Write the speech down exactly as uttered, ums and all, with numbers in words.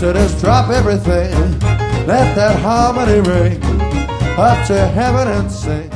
So just drop everything, let that harmony ring up to heaven and sing.